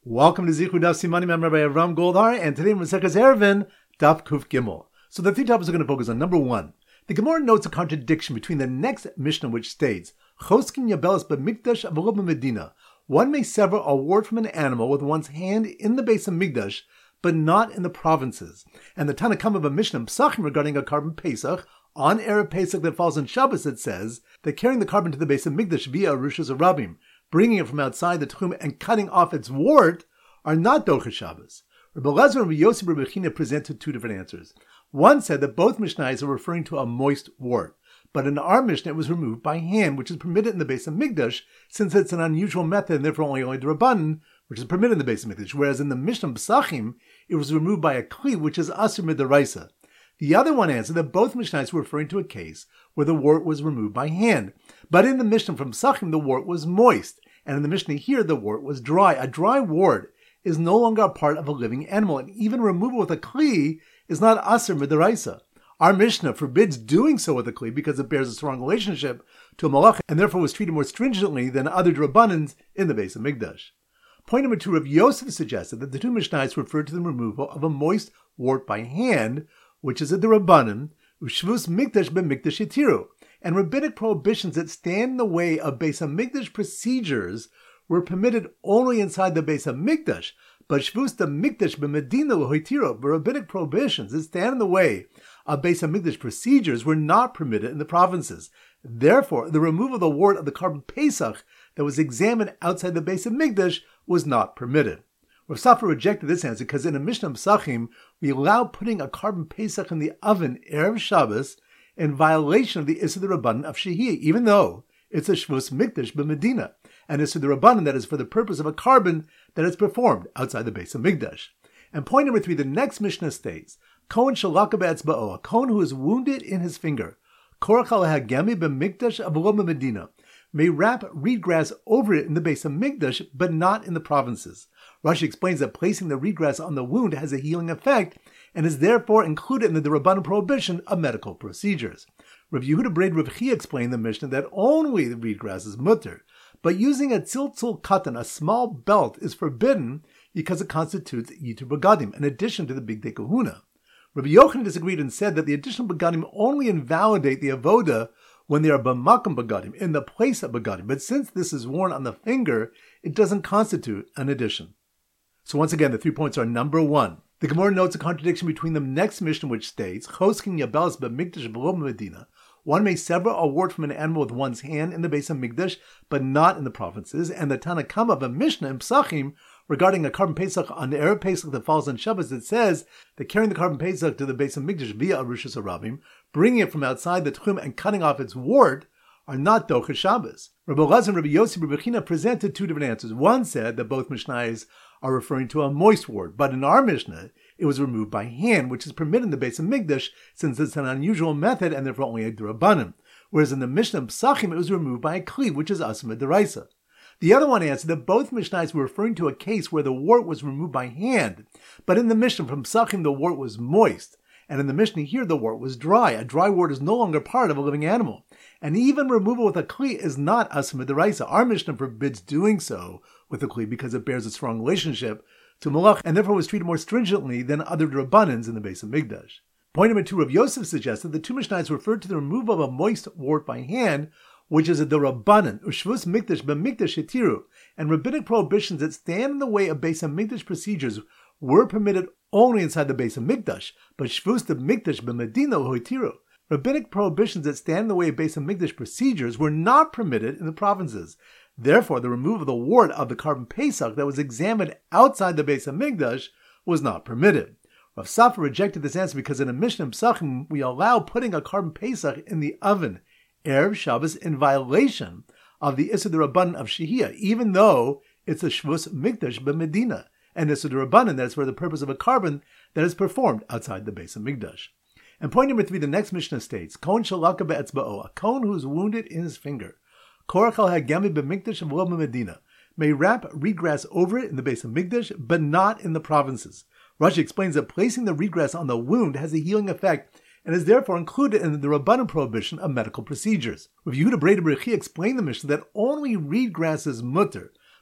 Welcome to Zichud Daf Simanim. I'm Rabbi Avram Goldhar, and today in Maseches Eruvin, Daf Kuf Gimel. So the three topics we're going to focus on. Number one, the Gemara notes a contradiction between the next Mishnah, which states, Choskin Yabelis B'Mikdash Avol Medina. One may sever a wart from an animal with one's hand in the base of Migdash, but not in the provinces. And the Tanna Kama of a Mishnah Psachim regarding a carbon Pesach, on Erev Pesach that falls on Shabbos, it says that carrying the carbon to the base of Migdash via Arushas Arabim, bringing it from outside the Tchum and cutting off its wart, are not Docher Shabbos. Rabbi Elazar and Rabbi Yossi Rabbi China presented two different answers. One said that both Mishnayos are referring to a moist wart, but in our Mishnah it was removed by hand, which is permitted in the base of Migdash, since it's an unusual method and therefore only D'Rabbanan, which is permitted in the base of Migdash, whereas in the Mishnah Psachim it was removed by a kli, which is Asur Midaraisa. The other one answered that both Mishnayos were referring to a case where the wart was removed by hand, but in the Mishnah from Psachim the wart was moist, and in the Mishnah here the wart was dry. A dry wart is no longer a part of a living animal, and even removal with a kli is not asur midaraisa. Our Mishnah forbids doing so with a kli because it bears a strong relationship to a malach, and therefore was treated more stringently than other drabbanans in the base of Migdash. Point number two, Rav Yosef suggested that the two Mishnayos referred to the removal of a moist wart by hand, which is a drabbanan, u'shvus Migdash b'Mikdash yitiru, and rabbinic prohibitions that stand in the way of base of Migdash procedures were permitted only inside the base of Mikdash, but Shvus the Mikdash b'Medina l'hoitiro, the rabbinic prohibitions that stand in the way of base of Mikdash procedures were not permitted in the provinces. Therefore, the removal of the wart of the carbon Pesach that was examined outside the base of Mikdash was not permitted. Rav Safra rejected this answer because in a Mishnah Psachim, we allow putting a carbon Pesach in the oven Erev Shabbos in violation of the Issur D'Rabbanan of Shehiyah, even though it's a Shvus Mikdash b'Medina, and it's for the Rabbanan that is for the purpose of a carbon that is performed outside the base of Migdash. And point number three, the next Mishnah states, Kohen shalaka be'etzba'o, a Kohen who is wounded in his finger, korach al-hagemi b'Mikdash avlo b'Medina, may wrap reed grass over it in the base of Migdash, but not in the provinces. Rashi explains that placing the reed grass on the wound has a healing effect, and is therefore included in the Rabbanan prohibition of medical procedures. Rav Yehuda Braid Rav Chia explained in the Mishnah that only the reed grass is mutter, but using a tziltzul katan, a small belt, is forbidden because it constitutes yitur bagadim, in addition to the big kahuna. Rabbi Yochanan disagreed and said that the additional bagadim only invalidate the avoda when they are b'makam bagadim, in the place of bagadim, but since this is worn on the finger, it doesn't constitute an addition. So once again, the 3 points are: number one, the Gemara notes a contradiction between the next Mishnah, which states, Choskin yabelis b'Mikdash v'lo Medina. One may sever a wart from an animal with one's hand in the base of Migdash, but not in the provinces. And the Tanna Kama of a Mishnah in Psachim regarding a carbon Pesach on the Erev Pesach that falls on Shabbos, it says that carrying the carbon Pesach to the base of Migdash via Arushas Arabim, bringing it from outside the Tchum and cutting off its wart, are not Docher Shabbos. Rabbi Elazar and Rabbi Yossi Rabbi China presented two different answers. One said that both Mishnayos are referring to a moist wart, but in our Mishnah, it was removed by hand, which is permitted in the base of Migdash, since it's an unusual method and therefore only a D'Rabbanan. Whereas in the Mishnah Psachim, it was removed by a kli, which is Asur Midaraisa. The other one answered that both Mishnayos were referring to a case where the wart was removed by hand, but in the Mishnah from Psachim, the wart was moist, and in the Mishnah here, the wart was dry. A dry wart is no longer part of a living animal, and even removal with a kli is not Asur Midaraisa. Our Mishnah forbids doing so with a kli because it bears a strong relationship to malach, and therefore was treated more stringently than other drabbanans in the base of Migdash. Point number two, Rav Yosef suggested the two Mishnayos referred to the removal of a moist wart by hand, which is a D'Rabbanan, u'shvus Mikdash b'Mikdash yitiru, and rabbinic prohibitions that stand in the way of base of Migdash procedures were permitted only inside the base of Migdash, but shvus the Mikdash b'Medina l'hoitiru. Rabbinic prohibitions that stand in the way of base of Migdash procedures were not permitted in the provinces. Therefore, the removal of the wart of the carbon Pesach that was examined outside the base of Migdash was not permitted. Rav Safra rejected this answer because in a Mishnah Psachim, we allow putting a carbon Pesach in the oven Erev Shabbos in violation of the Issur D'Rabbanan of Shehiyah, even though it's a Shvus Mikdash b'Medina, and Issur D'Rabbanan that is for the purpose of a carbon that is performed outside the base of Migdash. And point number three, the next Mishnah states, Kohen shalaka be'etzba'o, a Kohen who is wounded in his finger, korach al-hagemi b'Mikdash avlo b'Medina, may wrap reed grass over it in the base of Migdash, but not in the provinces. Rashi explains that placing the reed grass on the wound has a healing effect and is therefore included in the Rabbanan prohibition of medical procedures. Rav Yehuda Braid Rav Chia explained the Mishnah that only reed grass is mutter,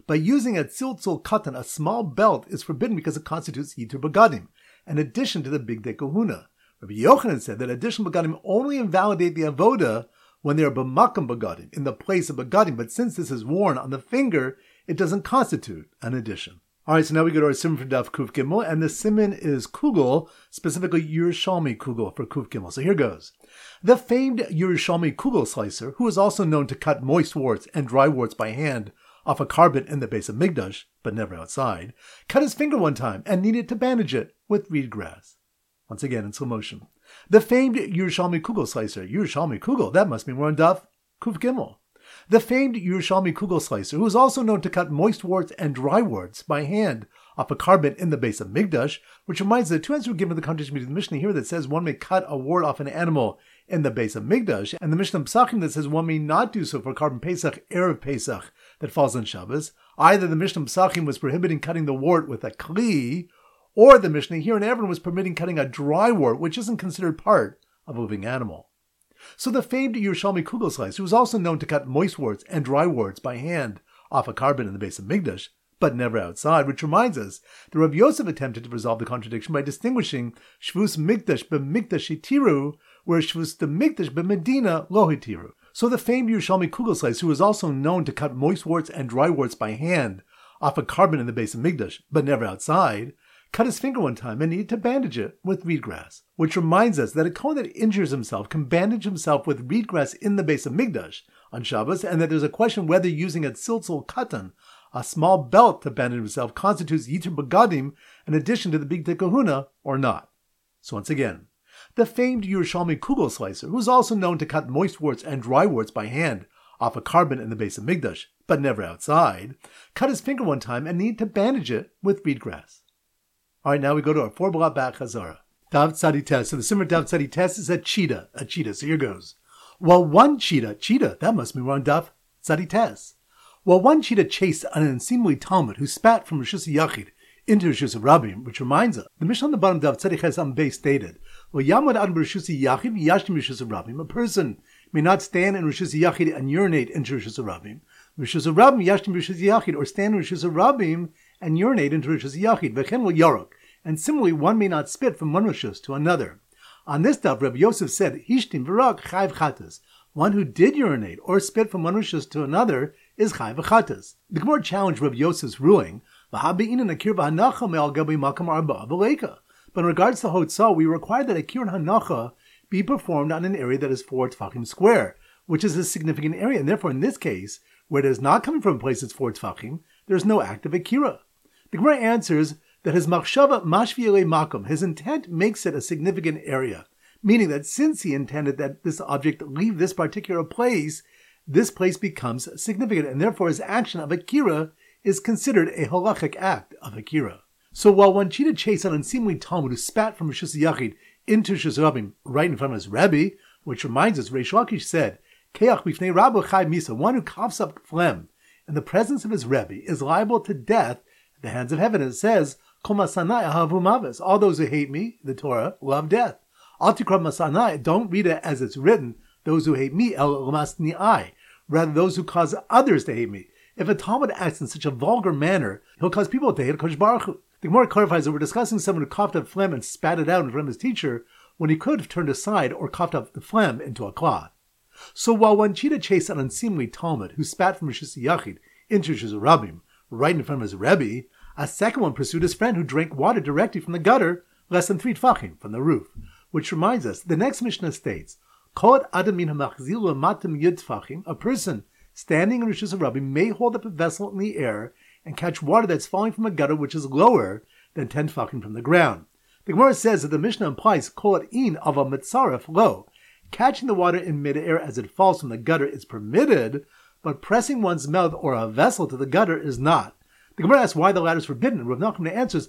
By using a tziltzul katan, a small belt is forbidden because it constitutes yitur bagadim, an addition to the bigdei kahuna. Rabbi Yochanan said that additional bagadim only invalidate the avoda when they are b'makam bagadim, in the place of bagadim, but since this is worn on the finger, it doesn't constitute an addition. Alright, so now we go to our simon for Daf Kuf Gimel, and the simon is kugel, specifically Yerushalmi kugel for Kuf Gimel. So here goes. The famed Yerushalmi kugel slicer, who is also known to cut moist warts and dry warts by hand off a carpet in the base of Migdash, but never outside, cut his finger one time and needed to bandage it with reed grass. Once again in slow motion. The famed Yerushalmi kugel slicer, Yerushalmi kugel, that must be more on Daf Kuf Gimel. The famed Yerushalmi kugel slicer, who is also known to cut moist warts and dry warts by hand off a carpet in the base of Migdash, which reminds us that two answers were given to the contradiction between the Mishnah here that says one may cut a wart off an animal in the base of Migdash, and the Mishnah Pesachim that says one may not do so for Karban Pesach, Erev Pesach, that falls on Shabbos. Either the Mishnah Pesachim was prohibiting cutting the wart with a kli, or the Mishnah here in Evron was permitting cutting a dry wart, which isn't considered part of a living animal. So the famed Yerushalmi kugel slicer, who was also known to cut moist warts and dry warts by hand off a carpet in the base of Migdash, but never outside, which reminds us that Rav Yosef attempted to resolve the contradiction by distinguishing Shvus Migdash b'Migdash Hitiru, whereas Shvus the Migdash b'Medina lo Hitiru. So the famed Yerushalmi kugel slicer, who was also known to cut moist warts and dry warts by hand off a carpet in the base of Migdash, but never outside, cut his finger one time and needed to bandage it with reed grass, which reminds us that a Kohen that injures himself can bandage himself with reed grass in the base of Migdash on Shabbos, and that there's a question whether using a tziltzul katan, a small belt to bandage himself, constitutes yitur bagadim, in addition to the bigdei kahuna, or not. So once again, the famed Yerushalmi kugel slicer, who is also known to cut moist warts and dry warts by hand off a carpet in the base of Migdash, but never outside, cut his finger one time and needed to bandage it with reed grass. Alright, now we go to our 4-blot back Chazara. Dav Tzadi Tes. So the simmer Dav Tzadi Tes is a cheetah. So here goes. Well, one cheetah, that must be wrong, Dav Tzadi Tes. Well, one cheetah chased an unseemly Talmud who spat from Rishus Yachid into Rishus Rabbim, which reminds us, the Mishnah on the bottom of Dav Tzadi Tes on base stated, well, Yamad Ad Rishus Yachid Yashtim Rishus Rabbim. A person may not stand in Rishus Yachid and urinate into Rishus Rabbim. Rishus Rabbim Yashtim Rishus Yachid, or stand in Rishus Rabbim and urinate into Rishus Yachid, v'chen will yarok. And similarly, one may not spit from one Rishus to another. On this daf, Rabbi Yosef said, Hishtim v'rak chayv chatas. One who did urinate or spit from one Rishus to another is chayv chatas. The Gemara challenged Rabbi Yosef's ruling, v'habe'inan akir v'hanacha me'al gabi makam arba v'leika. But in regards to Hotzah, we require that akir and hanacha be performed on an area that is 4 tefachim square, which is a significant area. And therefore, in this case, where it is not coming from a place that's 4 tefachim, there is no act of akira. The Gemara answers that his machshava mashvi'ele makom, his intent makes it a significant area, meaning that since he intended that this object leave this particular place, this place becomes significant, and therefore his action of akira is considered a halachic act of akira. So while one cheetah chased an unseemly Talmud who spat from Rishus Yachid into Rishus Rabbim right in front of his Rebbe, which reminds us, Reish Lakish said, Keach bifnei Rabbi Chai Misa, one who coughs up phlegm in the presence of his Rebbe is liable to death at the hands of heaven. It says, Kol masanai ahavu maves. All those who hate me, the Torah, love death. Al tikra masanai, don't read it as it's written, those who hate me, el lamasni I. Rather, those who cause others to hate me. If a Talmud acts in such a vulgar manner, he'll cause people to hate Kodesh Baruch Hu. The Gemara clarifies that we're discussing someone who coughed up phlegm and spat it out in front of his teacher, when he could have turned aside or coughed up the phlegm into a cloth. So while one cheetah chased an unseemly Talmud who spat from Rishus Yachid into Rishus Rabbim, right in front of his Rebbe, a second one pursued his friend who drank water directly from the gutter, less than 3 tefachim from the roof. Which reminds us, the next Mishnah states, Kol adam min hamachzil matam yud tefachim, a person standing in Rishus Rabbim may hold up a vessel in the air and catch water that's falling from a gutter which is lower than 10 tefachim from the ground. The Gemara says that the Mishnah implies Kol in of a mitzaref lo. Catching the water in midair as it falls from the gutter is permitted, but pressing one's mouth or a vessel to the gutter is not. The Gemara asks why the latter is forbidden, and Rav Nachman answers,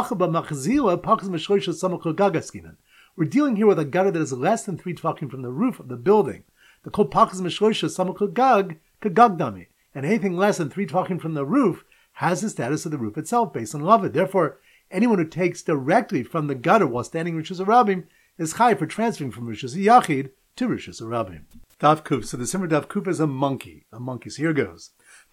we're dealing here with a gutter that is less than 3 tefachim from the roof of the building. The kol pakas meshloisha samachol gag kagagdami, and anything less than 3 tefachim from the roof has the status of the roof itself based on lavid. Therefore, anyone who takes directly from the gutter while standing in Rishus Rabbim is chai for transferring from Rishus Yachid to Rishus Rabbim. Daf Kuf. So the simmer Daf Kuf is a monkey. So here goes.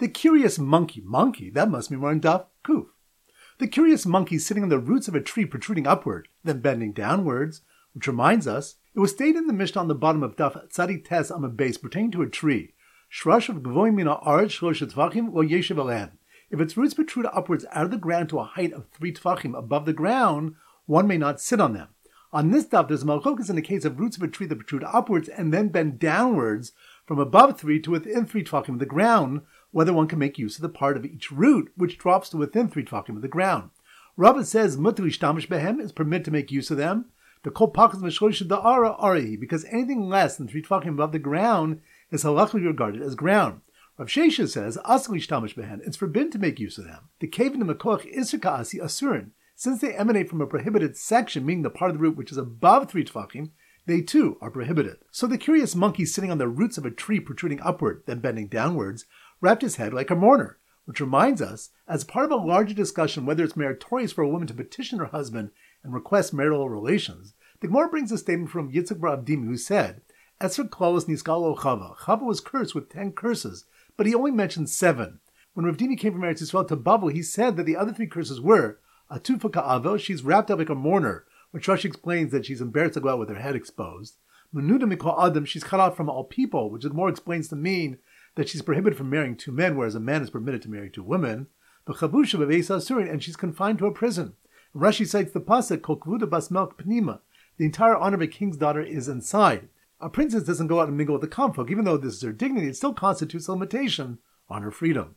The curious monkey. Monkey, that must be more in Daf Kuf. The curious monkey sitting on the roots of a tree protruding upward, then bending downwards, which reminds us, it was stated in the Mishnah on the bottom of Daf Tzadik Tes on a base pertaining to a tree. Shrash of Gvoim mina aretz shlosh tvachim lo yeshiv alehem. If its roots protrude upwards out of the ground to a height of 3 tvachim above the ground, one may not sit on them. On this daf, there's a malchokas in the case of roots of a tree that protrude upwards and then bend downwards from above 3 to within 3 tvachim of the ground, whether one can make use of the part of each root which drops to within 3 tvachim of the ground. Rabbah says mutar ishtamish behem is permitted to make use of them. The kol pakas v'shlosh da'ara arahi, because anything less than 3 tvachim above the ground is halachically regarded as ground. Rav Shesha says asli ishtamish behen, it's forbidden to make use of them. The kevin mekoch isur ka'asi asurin. Since they emanate from a prohibited section, meaning the part of the root which is above 3 tvachim, they too are prohibited. So the curious monkey sitting on the roots of a tree protruding upward, then bending downwards, wrapped his head like a mourner, which reminds us, as part of a larger discussion whether it's meritorious for a woman to petition her husband and request marital relations, the Gemara brings a statement from Yitzchak bar Abdimi who said, Esr klalos niskalo Chava. Chava was cursed with 10 curses, but he only mentioned 7. When Rav Dini came from Eretz Yisrael to Babel, he said that the other 3 curses were Atufa ka'avo, she's wrapped up like a mourner, which Rashi explains that she's embarrassed to go out with her head exposed. Menuda mikol adam, she's cut off from all people, which more explains to mean that she's prohibited from marrying 2 men, whereas a man is permitted to marry 2 women. But chavusha b'veis asurin, and she's confined to a prison. And Rashi cites the pasuk kol kvuda bas melk pnima. The entire honor of a king's daughter is inside. A princess doesn't go out and mingle with the common folk. Even though this is her dignity, it still constitutes a limitation on her freedom.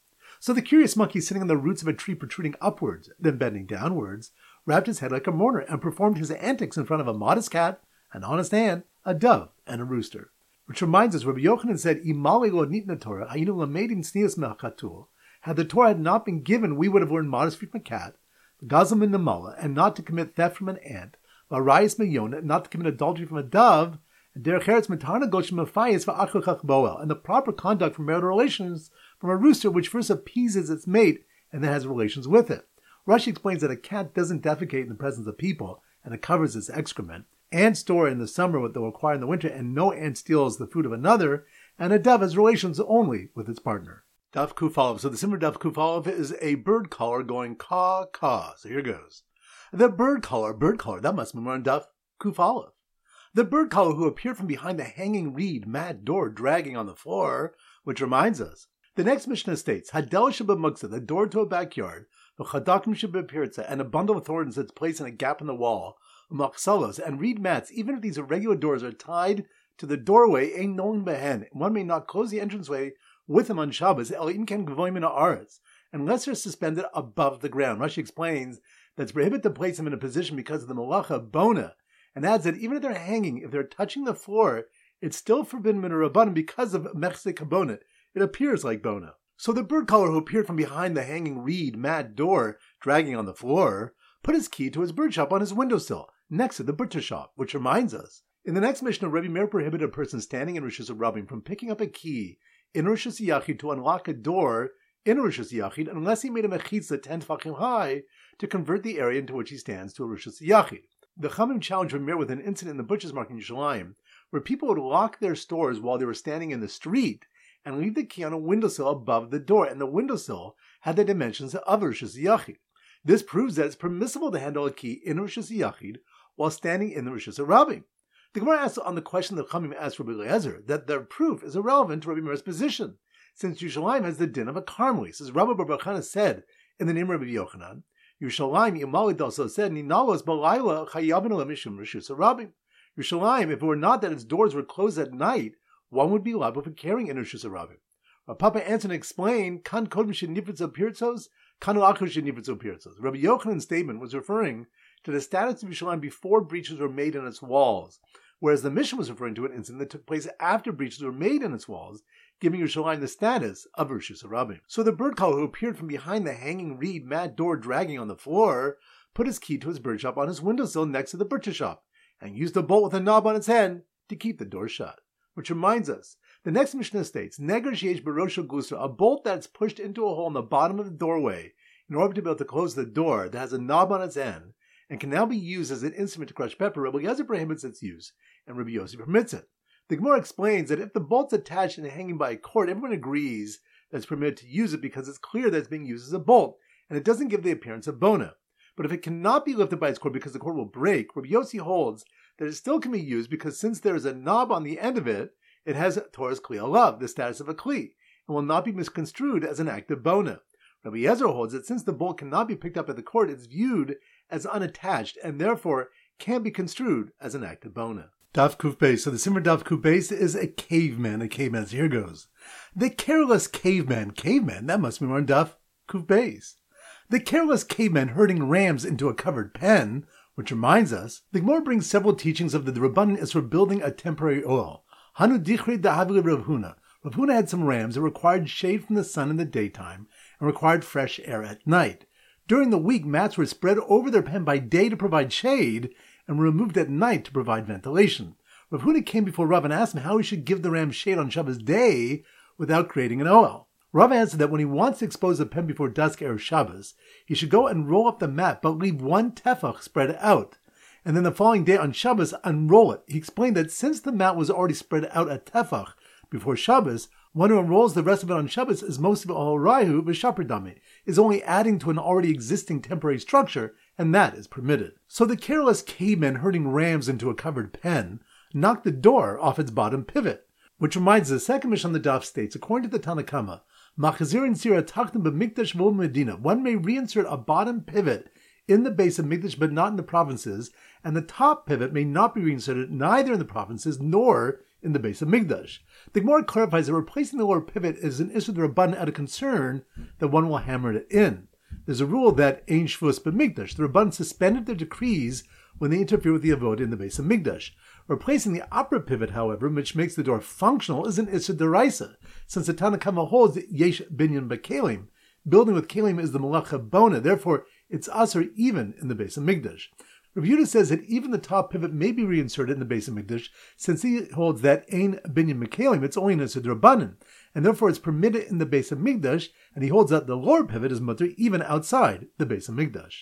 So the curious monkey sitting on the roots of a tree protruding upwards, then bending downwards, wrapped his head like a mourner and performed his antics in front of a modest cat, an honest ant, a dove, and a rooster. Which reminds us, Rabbi Yochanan said, "Imali lo nitna Torah, hayinu lamedim snias me'chatul." Had the Torah not been given, we would have learned modesty from a cat, gazam in namala, and not to commit theft from an ant, v'arayis meyona, not to commit adultery from a dove, and derech eretz matana gosh mefayis v'achokach boel, and the proper conduct for marital relations from a rooster, which first appeases its mate and then has relations with it. Rashi explains that a cat doesn't defecate in the presence of people, and it covers its excrement. Ants store in the summer what they'll require in the winter, and no ant steals the food of another, and a dove has relations only with its partner. Daf Kuf Aleph. So the simmer Daf Kuf Aleph is a bird caller going caw, caw. So here goes. The bird caller, that must be more on Daf Kuf Aleph. The bird caller who appeared from behind the hanging reed mat door dragging on the floor, which reminds us. The next Mishnah states, Hadel Shabbat the door to a backyard, V'chadakim Shabbat and a bundle of thorns that's placed in a gap in the wall, Maksalos, and reed mats, even if these irregular doors are tied to the doorway, Ein Noin Behen, one may not close the entranceway with them on Shabbos, El Im Ken Gvoim Min Haaretz, unless they're suspended above the ground. Rashi explains that it's prohibited to place them in a position because of the Malacha Bona, and adds that even if they're hanging, if they're touching the floor, it's still forbidden Min Rabbanan because of Mechse Kabona. It appears like Bona. So the bird caller who appeared from behind the hanging reed mat door, dragging on the floor, put his key to his bird shop on his windowsill, next to the butcher shop, which reminds us. In the next Mishnah, Rebbe Meir prohibited a person standing in Rosh Hashanah from picking up a key in Rosh Hashanah to unlock a door in Rosh Hashanah unless he made a mechitza 10 tefachim high to convert the area into which he stands to a Rosh Hashanah. The Chamim challenged Rebbe Meir with an incident in the butcher's market in Yerushalayim, where people would lock their stores while they were standing in the street and leave the key on a windowsill above the door, and the windowsill had the dimensions of Rosh Hashanah. This proves that it's permissible to handle a key in Rosh Hashanah while standing in the Rosh Hashanah. The Gemara asks on the question that Chamim asked Rabbi Eliezer that their proof is irrelevant to Rabbi Meir's position, since Yerushalayim has the din of a Carmelis. As Rabbi Bar Chana said in the name of Rabbi Yochanan, Yerushalayim Yimalid also said, Ninalos Balayla Chayavin Mishum Rishus Rabbi. Yerushalayim, if it were not that its doors were closed at night, one would be liable for carrying in Rishus Rabbi. Papa answered and explained, Kan Kodm Shenifritzo Pirtzos, Kanu Akhir Shenifritzo Pirtzos. Rabbi Yochanan's statement was referring to the status of Yerushalayim before breaches were made in its walls, whereas the Mishnah was referring to an incident that took place after breaches were made in its walls, giving Yerushalayim the status of Rishus Rabbi. So the bird caller who appeared from behind the hanging reed mat door dragging on the floor put his key to his bird shop on his windowsill next to the butcher shop, and used a bolt with a knob on its head to keep the door shut. Which reminds us, the next Mishnah states, Neger sheyesh barosho gusra, a bolt that's pushed into a hole in the bottom of the doorway in order to be able to close the door that has a knob on its end and can now be used as an instrument to crush pepper. Rabbi Eliezer prohibits its use, and Rabbi Yossi permits it. The Gemara explains that if the bolt's attached and hanging by a cord, everyone agrees that it's permitted to use it because it's clear that it's being used as a bolt, and it doesn't give the appearance of bona. But if it cannot be lifted by its cord because the cord will break, Rabbi Yossi holds that it still can be used because since there is a knob on the end of it, it has Torah's Kli Alav, the status of a Kli, and will not be misconstrued as an act of bona. Rabbi Yezer holds that since the bolt cannot be picked up at the cord, it's viewed as unattached and therefore can be construed as an act of bona. Daf Kuf Beis. So the Simmer Daf Kuf Beis is a caveman. So here goes. The careless caveman. Caveman? That must be more on Daf Kuf Beis. The careless caveman herding rams into a covered pen, which reminds us, the Gemara brings several teachings of the Rabbanan is for building a temporary oil. Hanu dichri da'havli Rav Huna. Rav Huna had some rams that required shade from the sun in the daytime and required fresh air at night. During the week, mats were spread over their pen by day to provide shade and were removed at night to provide ventilation. Rav Huna came before Rav and asked him how he should give the rams shade on Shabbos day without creating an oil. Rav answered that when he wants to expose the pen before dusk Erev Shabbos, he should go and roll up the mat but leave one tefach spread out, and then the following day on Shabbos unroll it. He explained that since the mat was already spread out a tefach before Shabbos, one who unrolls the rest of it on Shabbos is most of all raihu v'shaperdami, is only adding to an already existing temporary structure, and that is permitted. So the careless caveman herding rams into a covered pen knocked the door off its bottom pivot, which reminds us, the second Mishnah on the Daf states, according to the Tanna Kama, Machazirin Sira Tachtim b'Mikdash v'ol Medina, one may reinsert a bottom pivot in the base of Mikdash but not in the provinces, and the top pivot may not be reinserted neither in the provinces nor in the base of Mikdash. The Gemara clarifies that replacing the lower pivot is an issue Rabbanan out of concern that one will hammer it in. There's a rule that Ein Shvus b'Mikdash. The Rabbanan suspended their decrees when they interfere with the avodah in the base of Mikdash. Replacing the upper pivot, however, which makes the door functional, is an issur deraisa, since the Tanna Kama holds that yesh binyan b'kelim. Building with kelim is the malacha bona, therefore it's asur even in the base of Mikdash. Rabbi Yehuda says that even the top pivot may be reinserted in the base of Mikdash, since he holds that ein binyan b'kelim, it's only an issur d'Rabbanan, and therefore it's permitted in the base of Mikdash, and he holds that the lower pivot is mutter even outside the base of Mikdash.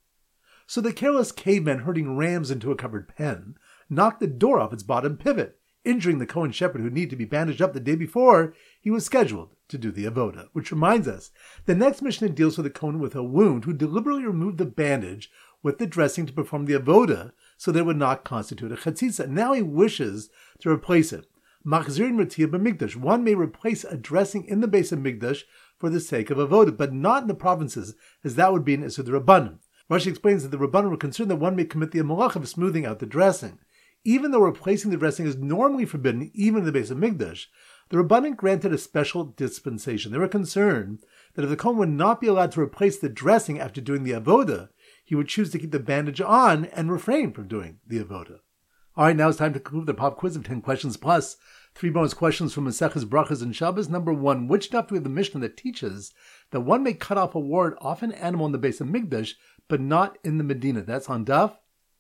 So the careless caveman herding rams into a covered pen knocked the door off its bottom pivot, injuring the Kohen shepherd who needed to be bandaged up the day before he was scheduled to do the avodah. Which reminds us, the next Mishnah deals with a Kohen with a wound who deliberately removed the bandage with the dressing to perform the avodah so that it would not constitute a chatzitza. Now he wishes to replace it. Machzirin Ratiyah b'Mikdash. One may replace a dressing in the base of Mikdash for the sake of avodah, but not in the provinces, as that would be an issur d'Rabbanan. Rashi explains that the Rabbanan were concerned that one may commit the malach of smoothing out the dressing. Even though replacing the dressing is normally forbidden, even in the base of Mikdash, the Rabbanan granted a special dispensation. They were concerned that if the Kohen would not be allowed to replace the dressing after doing the avodah, he would choose to keep the bandage on and refrain from doing the avodah. All right, now it's time to conclude the pop quiz of 10 questions plus 3 bonus questions from Maseches Brachos and Shabbos. Number 1, which daf do we have the Mishnah that teaches that one may cut off a wart off an animal in the base of Mikdash, but not in the Medina? That's on daf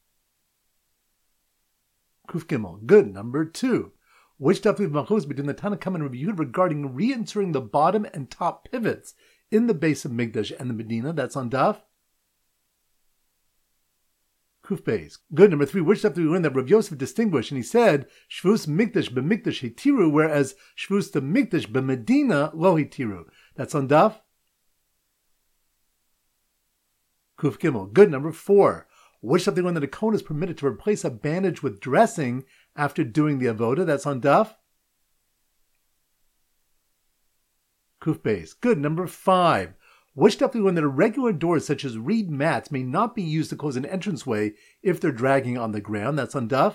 Kuf Gimel. Good. Number 2. Which daf do we have machos between the Tanna Kama and Rabbi Yehuda regarding reinserting the bottom and top pivots in the base of Mikdash and the Medina? That's on daf Kuf Beis. Good. Number 3. Which daf do we learn that Rav Yosef distinguished and he said Shvus Mikdash b'Mikdash hitiru, whereas Shvus to Mikdash b'Medina lo hitiru? That's on daf Kuf Gimel. Good. Number 4. Which daf do we learn that a Kohen is permitted to replace a bandage with dressing after doing the avodah? That's on daf Kuf Beis. Good. Number 5. Which daf do we learn that irregular doors such as reed mats may not be used to close an entranceway if they're dragging on the ground? That's on daf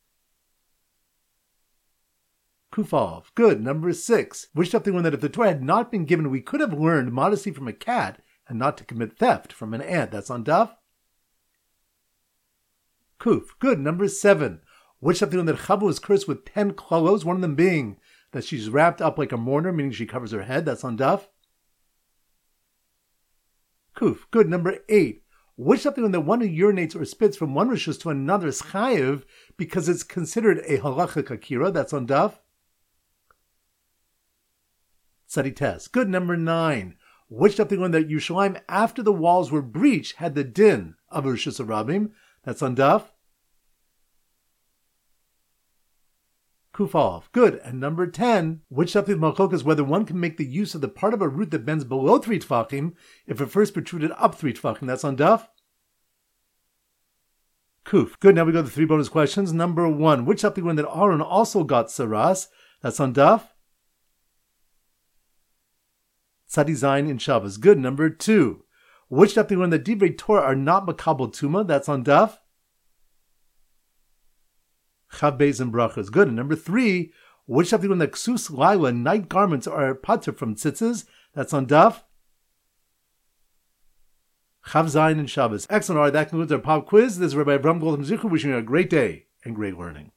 Kuf Aleph. Good. Number 6. Which daf do we learn that if the Torah had not been given, we could have learned modesty from a cat and not to commit theft from an ant? That's on daf Kuf. Good. Number 7. Which daf do we learn that Chava was cursed with 10 klolos, one of them being that she's wrapped up like a mourner, meaning she covers her head? That's on daf Kuf. Good. Number 8. Which daf do we learn that one who urinates or spits from one rishus to another is chayiv because it's considered a halachic akira? That's on daf Tzadites. Good. Number 9. Which daf do we learn that Yerushalayim, after the walls were breached, had the din of rishus harabim? That's on daf Kufalf. Good. And number 10, which Daf Machlok is whether one can make the use of the part of a root that bends below 3 Tfachim if it first protruded up 3 Tfachim. That's on Daf Kuf. Good. Now we go to the 3 bonus questions. Number 1, which Daf that Aaron also got Saras? That's on Daf Tzadi Zayin in Shabbos. Good. Number 2, which Daf that Divrei Torah are not Makabel Tuma? That's on Daf Chav Beis and Brachas. Good. And number 3, which Daf that Ksus Laila, night garments, are pater from tzitzis? That's on Daf Chav Zayin and Shabbos. Excellent. All right, that concludes our pop quiz. This is Rabbi Avram Goldham Zichu wishing you a great day and great learning.